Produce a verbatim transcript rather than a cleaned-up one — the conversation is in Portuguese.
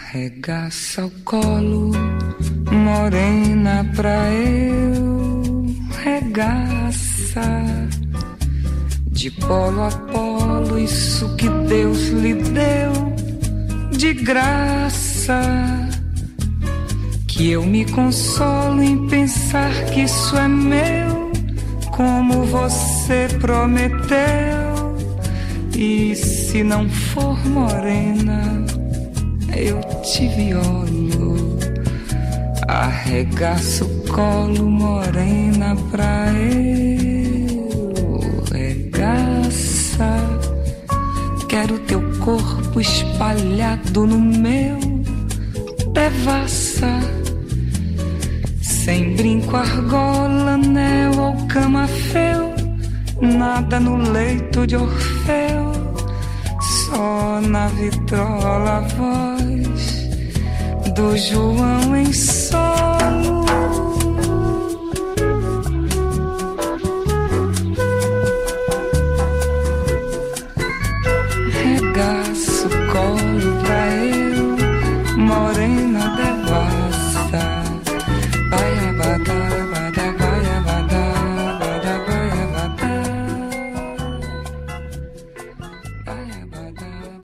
Arregaça o colo, morena, pra eu regaça. De polo a polo, isso que Deus lhe deu de graça. Que eu me consolo em pensar que isso é meu, como você prometeu. E se não for morena, eu te violo. Arregaço o colo, morena, pra eu regaça. Quero teu corpo espalhado no meu, devassa. Sem brinco, argola, anel ou camafeu, nada no leito de Orfeu, só na vitrola a voz do João em solo.